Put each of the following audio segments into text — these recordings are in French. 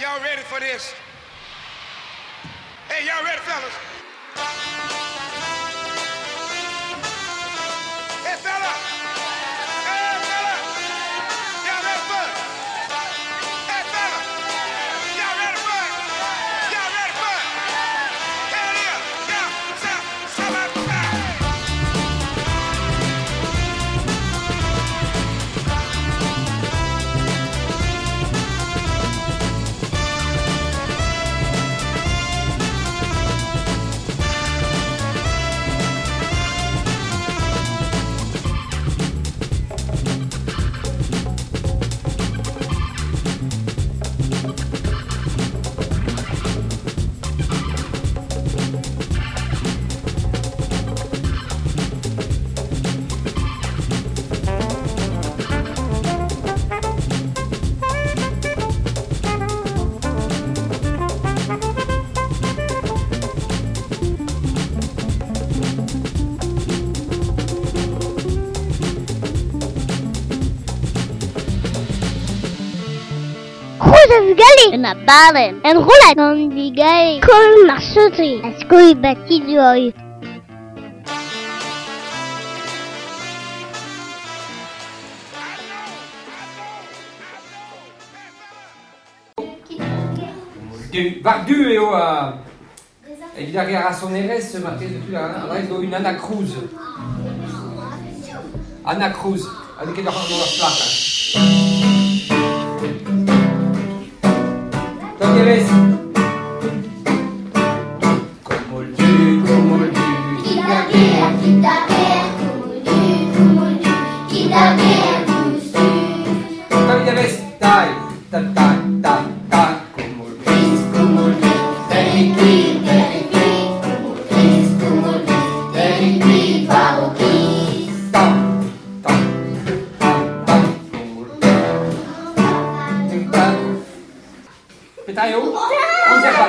Y'all ready for this? Hey, y'all ready, fellas? Hey, fella! Hey, fella! Y'all ready for it? Hey, fella! Y'all ready for it? Y'all ready for it? Hell yeah! Yeah! Somebody! Na balen en roulette dan die gay kol marsutri askoi batidoy du eo evit ar ger a sonerez marquez une Anna Cruz. Anna Cruz, avec ket ar plata. Toqueres. Como el du, kita Toqueres, tai, ta ta ta ta, como el du, Petayo, observal,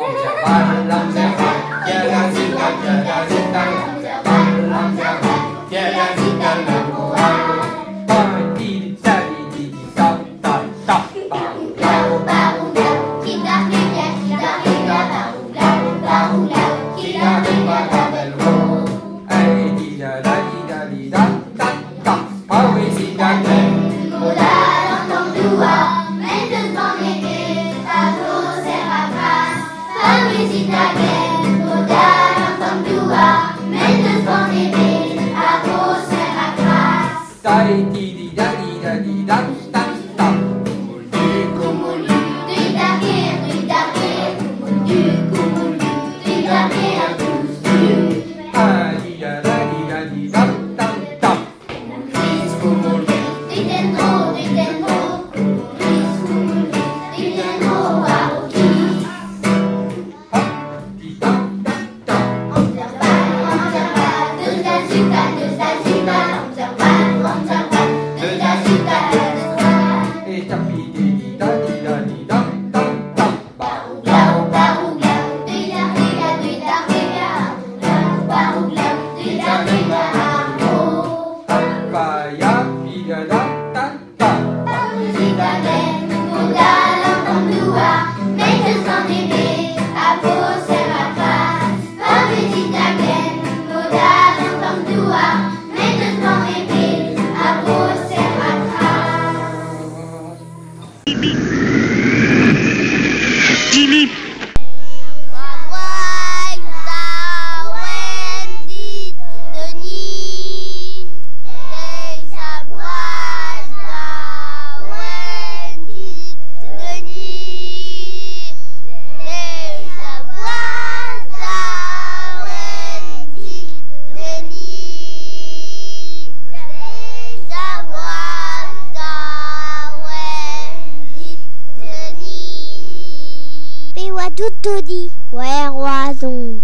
Tutto di ouais roison.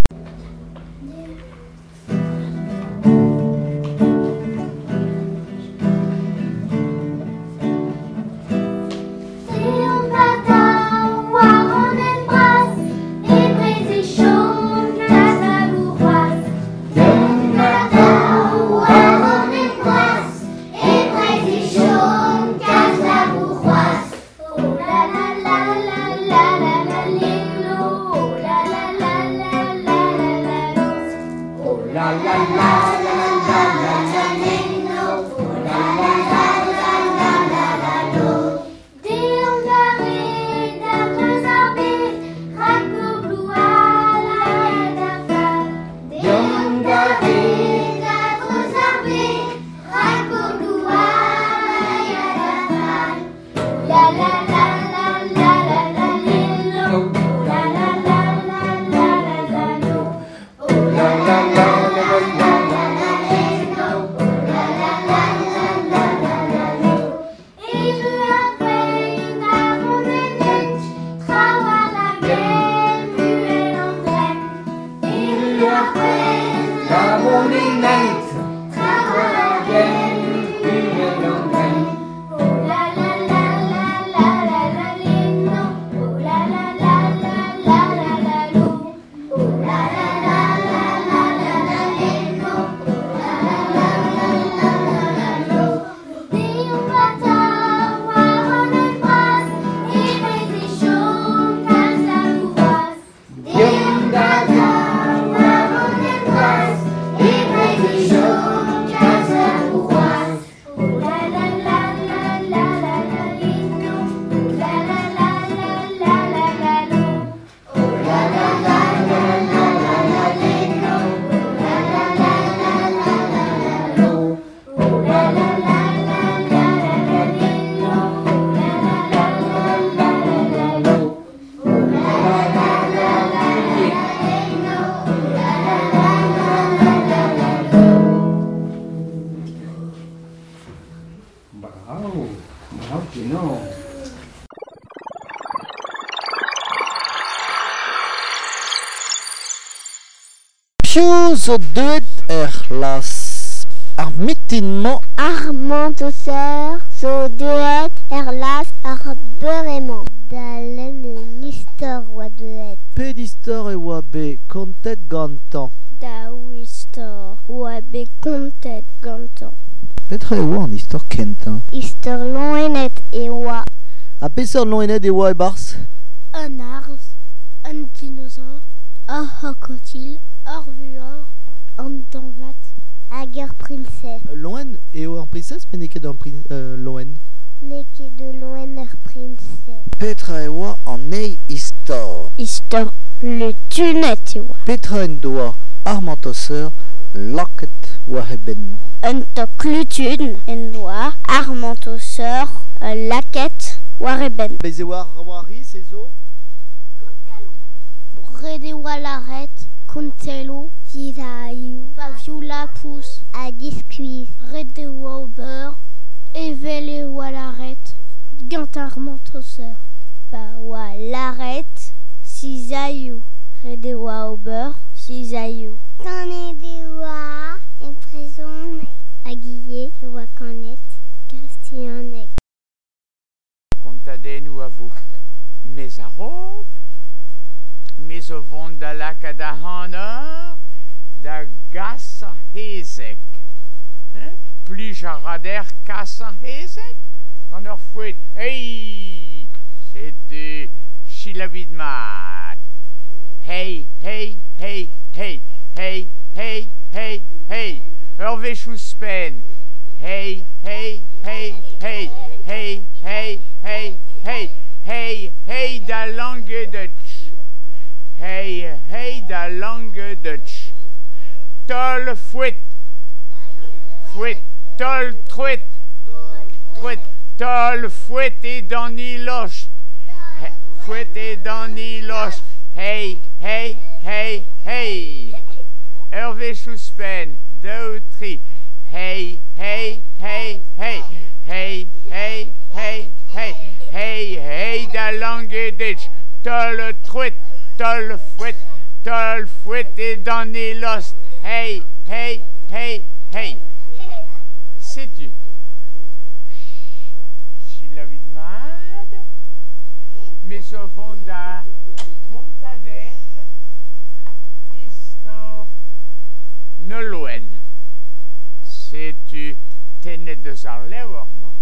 La la la la la Arvecho zo deuet las mitinman Armantoseur zo deuet las beurrement. Da lenn un istor oa deuet. Pet istor e oa be kontet gantan. Da istor oa be kontet gantan. Petra e oa an istor kentan. Istor loenet e oa. A peseurt loenet e oa e bars? Un ars, un dinosaure, un crocodile, un vuor, un danvat, hag ur princess. Loen e oa an princess pe neket an loen? Neke de loen ur princess. Petra e oa an ei istor. Istor le tunet e oa. Petra en doa Armantoseur laket oa ben. Un tok lutun en oa Armantoseur laket oa ben. Bez e oa armoari se zo? Rede oa laret, kontelo, zizaiou, pavioù la pousse, a discuis. Rede oa au beurre, evele oa laret, gant Armantoseur. Ba oa laret, zizaiou. Rede oa au beurre, zizaiou. Kanet e oa impresonek. Aguille e oa kanet, kristianek. Kontadennoù a vo. Mez a rog, mez o vont da laka da hanor, da gas a hezek. Plij a rader kas a hezek, gant ur fouet. Hey, sete chilavid mat. Hey, hey, hey, hey, hey, hey, hey, hey. Ur vechou spen. Hey, hey, hey, hey, hey, hey, hey, hey, hey, hey da langue Dutch. Hey, hey da langue Dutch. Tol fouet. Fouet, tol truet. Truet, tol fouet et dans ni loche. Fouet et dans ni loche. Hey, hey, hey, hey. Hervé Chouspen, deux ou tri. Hey, hey, hey, hey. Hey, hey, hey, hey. Hey, hey da langue Dutch. Tol truet, tol fouet et dans ni loche. Hey, hey, hey, hey. Sais-tu? Chilavid mad, mais au fond da montadet, istor nolwen. Sais-tu tenet de ar levorman?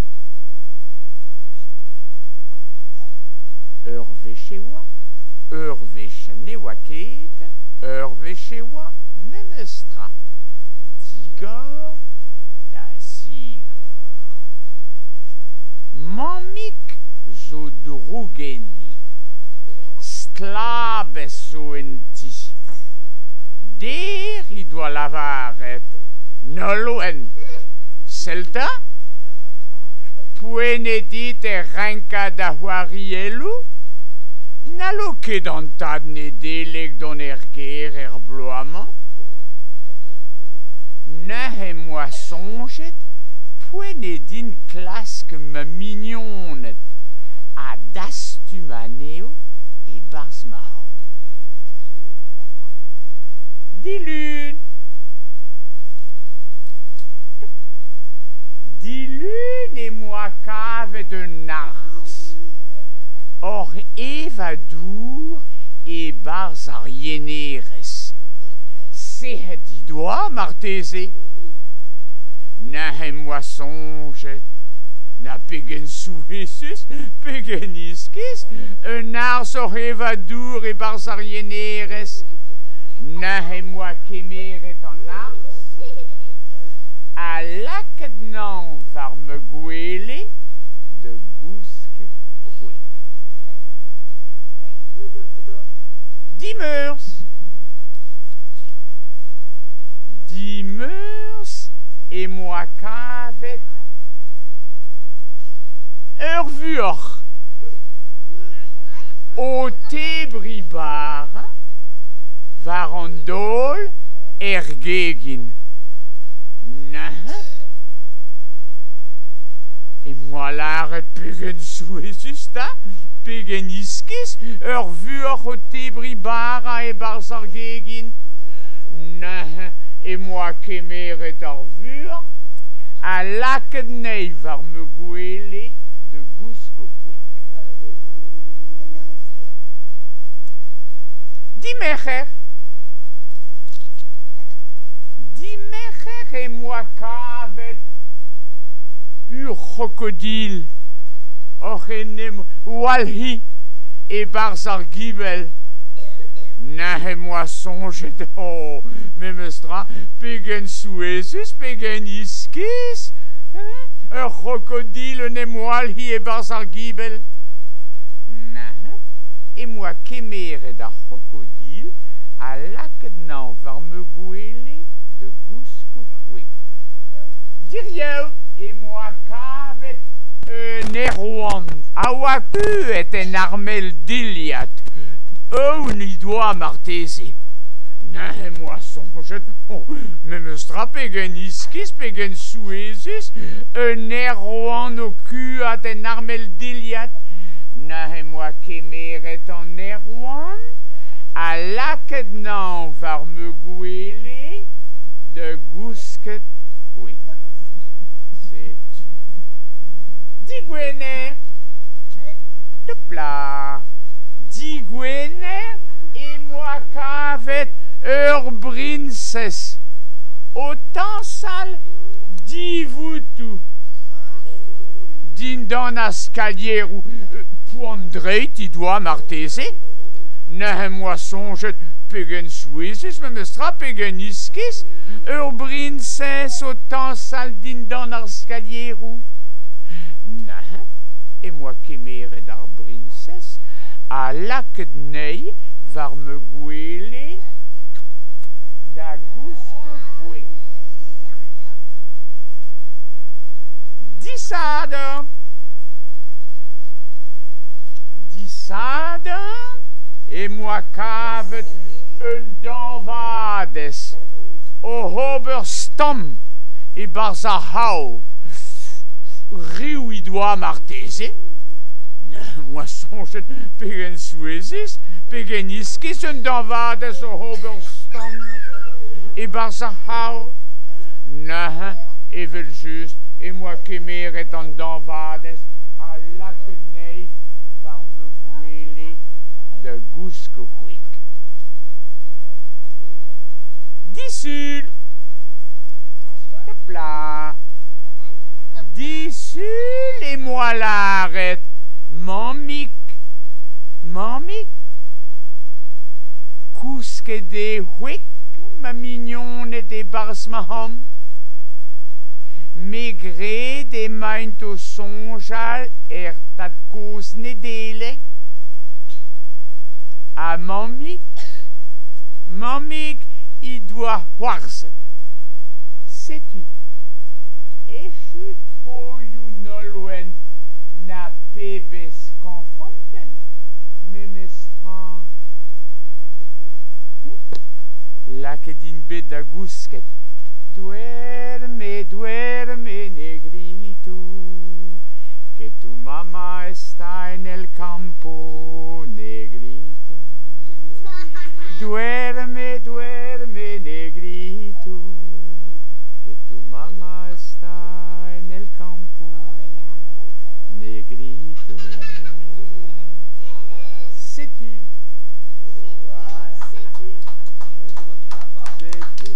Ur veche oa, ur veche ne oa ket, ur veche oa memestra. Digor da sigor. Mamik zo drougeni, stlabes zo enti. Der I doa lavaret, nolwen. Selta? Pouene dit e renka da c'hoarielou? Nalo ket an tad ne deleg don ger bloaman? Ne moi songet, pouene din klask ma mignonet, a dastumaneo e barzmahom. Dilun. Dilun e moi cave de nars. Or evadour e barzarieneres. Sehet I doa marteze. Na moi songet. Na pegen souesus, pegen iskis. Un ars or evadour e barzarieneres. Na moi kemeret an ars. A laket nan var me gwele de gousket kwek. Dimeurs. Dimeurs e moi kavet ur vuor o tebribar var an dol gegin. E moi laret pegen souezusta, pegen iskis, ur vuor o tebribara e barzar gegin. Non, et moi qui mérite en vue, à l'académie var me gouele de Gouskoouik. Dimecher et moi qu'avait crocodile, ochenem walhi et barzar gibel. Nahe moi songe oh, memestra, pegen souesus, pegen iskis, un crocodile, walhi et barzar gibel. Nahe, et moi qu'aimere da crocodile, à l'académie var me gouele de Gouskoouik. Dirio, et moi qu'avait un erwan, awaku est un armel d'Iliat. Oh, ni doit martesi. Non, moi songe, oh, même strappé gen iskis, pegen souesus, un erwan au cul à un armel d'Iliat. Non, moi qui mérite en erwan, à l'académie var me gouele de Gouskoouik. C'est Digwener, de plat. Digwener et moi qu'avait princes. Autant sale, dis-vous tout. Din dans l'escalier ou poindré, tu dois martaiser. Non, moi songe, pegen suisis, me mestra pegen iskis, princes, autant sale, din dans l'escalier ou. Non, et moi qui mère dar princes, à l'académie var me gouele da Gouskoouik. Dissade, et moi qu'avait un danvades, au Hoberstam et Barzahau. Riou il doit martaiser. Moi songe pegen souesis, pegen iskis un danvades au Hoberstam et Barzahau. Non, et veut juste, et moi qui mérite en danvades à l'académie var me gouele de Gouskoouik. Dissul, de plat. Dissul et moi l'arrête. Mamik, couske de huik, ma mignonne de barsmaham. Maigre de maint au sonjal tat cause nedele. A mamik, il doit warset. Sais-tu? Et je trop nolwen na pebes confonten, memestran. La que din beda Gousket. Duerme, negrito, que tu mamá está en el campo, negrito. Duerme, negrito, que tu mamá está en el campo, negrito. Sais-tu? Voilà. Sais-tu?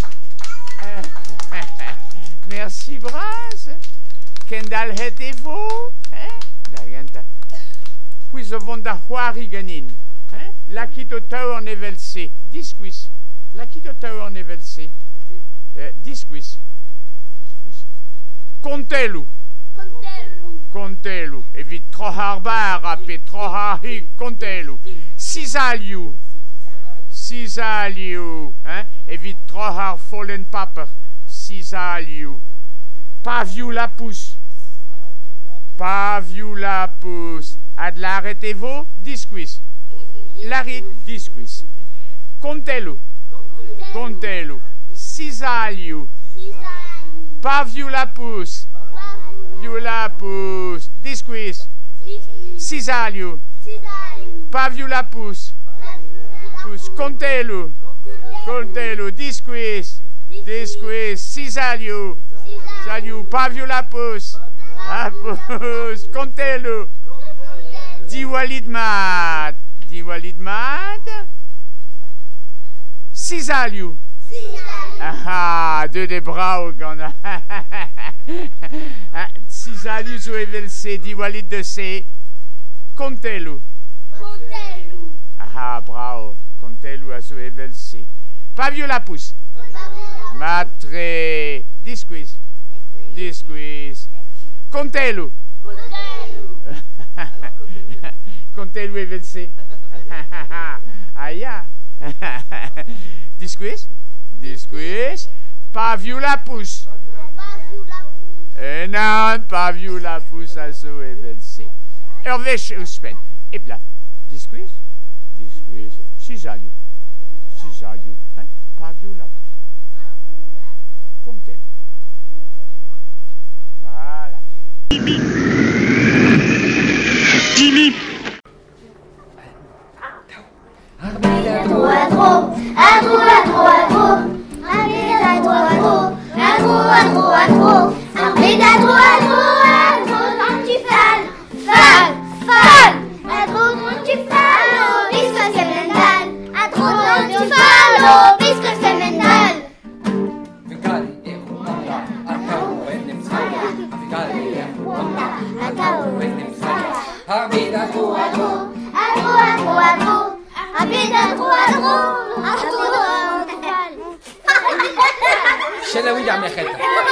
Merci, Braz. Kendall hetevou, Daganta. Puis avons da huariganin. La quito tower nevelse. Disquis. La quito tower nevelse. Disquis. Contelu. Evit troharbar ape trohahi contelu. Cisaliu. Evit trohar fallen paper. Cisaliu. Paviu la pousse. Ad l'arrêtez-vous? Disquis. L'arit disquis. Contelu. Cisaliu. Paviu la pousse. Disquis. Cisaliu. Paviu la pousse. Contelu. Contelo, disquis, Cisalio, Saliu, Paviu la pousse, Contelo, Diwalidmat, Cisaliu. Ah, deux des bras qu'on a. Cisaliu zo evelce, Diwalid de C, Contelo. Ah, bravo, Contelo a zo evelce. Paviu la pousse. Matre, disquis, Contelo. Contelo evelce. Aïe. Disquis, Paviu la pousse. Non, Paviu la pousse a zo evelce. Hervé Uspen. Et là, disquis, Cisaliu, hein? Paviu la pousse. Contelo. Voilà. Jimmy. Shenawi Yarmechet.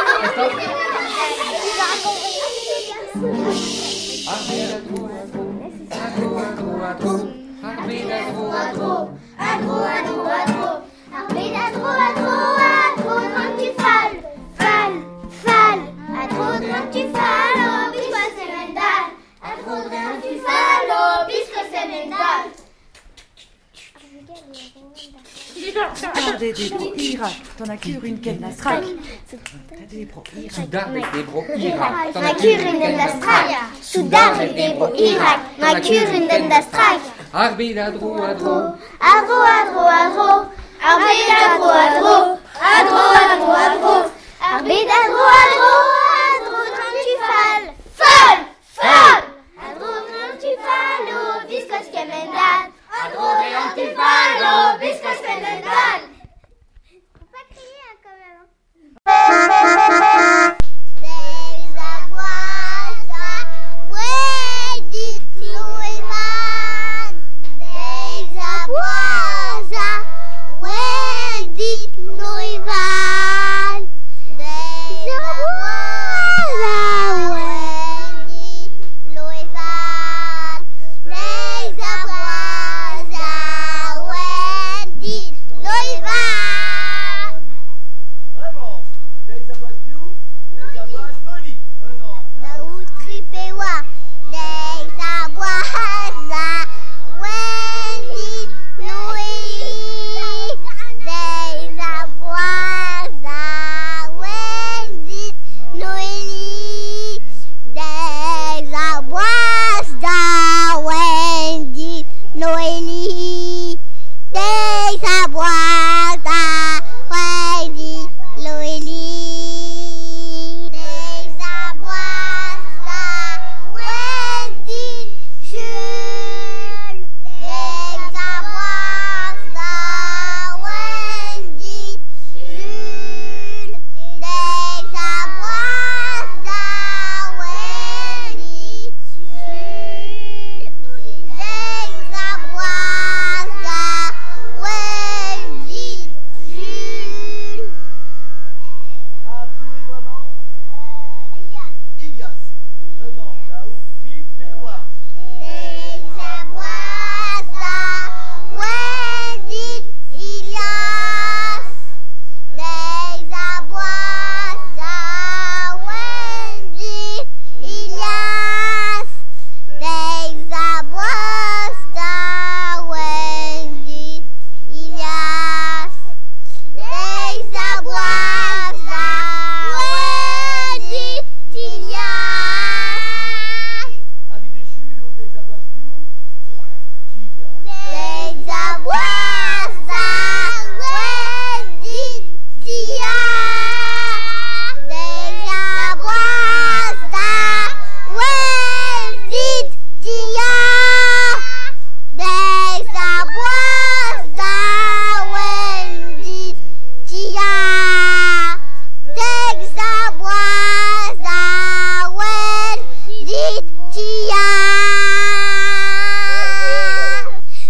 Des bro Irak, t'en as cure une qu'elle n'a strak. Soudan des bro Irak, t'en as cure une d'astrak. Soudan des bro Irak, t'en as cure une d'astrak. Arbida dro adro. Adro. Arbida dro adro. Adro. Arbida dro adro. Adro trontifal. Fol. Adro trontifal. Viscos kemendan. Adro trontifal. Viscos kemendan. Faut pas crier hein, quand même.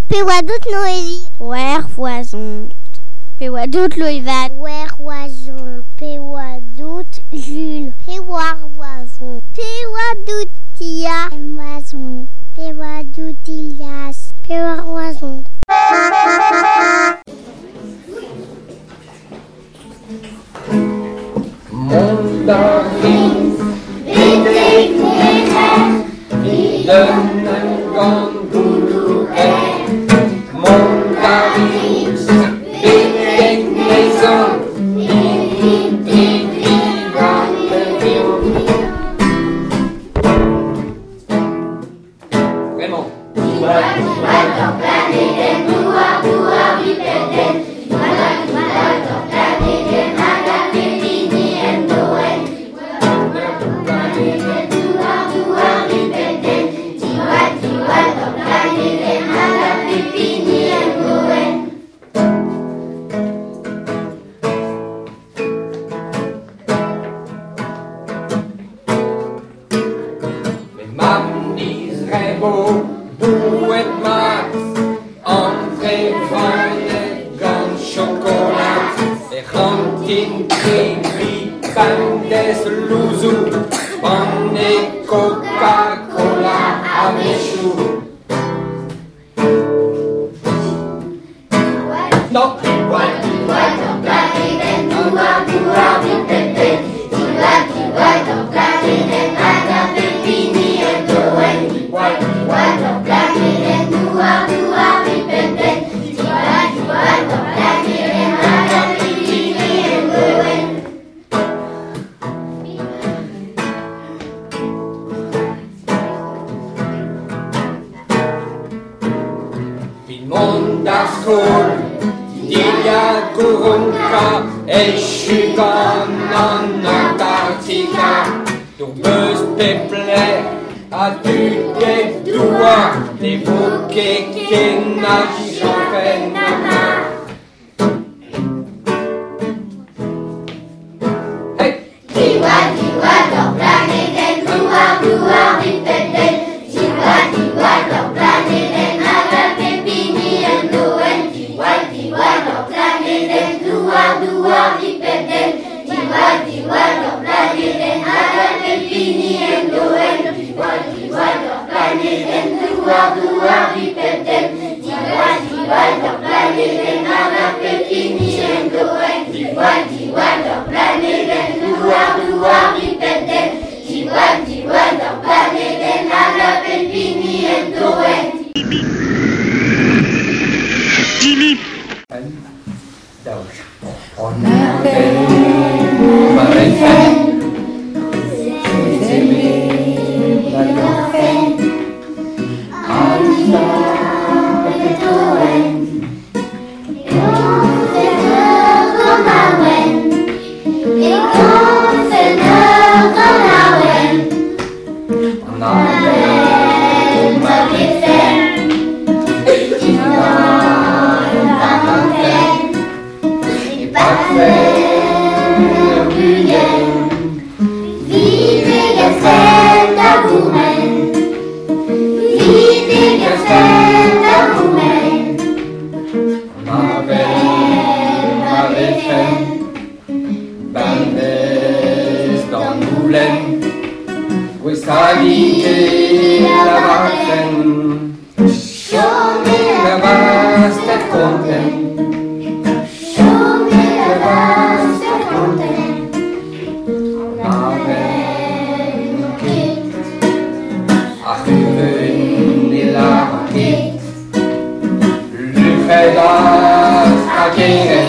Pewadout Noélie. Wer voison. Pewadout Loïvat. Wer voison. Pewadout Jules. Pewar voison. Pewadout Tia. Voison. Pewadout Ilias. Pewar voison. Mondarin, betek neher, dönengan buluer. Mondarin, betek neher, Vraiment. Coca-Cola avec chou. Non. Mondaskol, Dilia Gurunka, Eshugan en Antarctica. Door bus beplay, as-tu des doigts, d'évoquer Kenach Jean-Fenama. Hey! Diwa, diwa, leur planète, doua, doua, ripète, diwa, diwa, leur planète, On avait la campagne, Ach,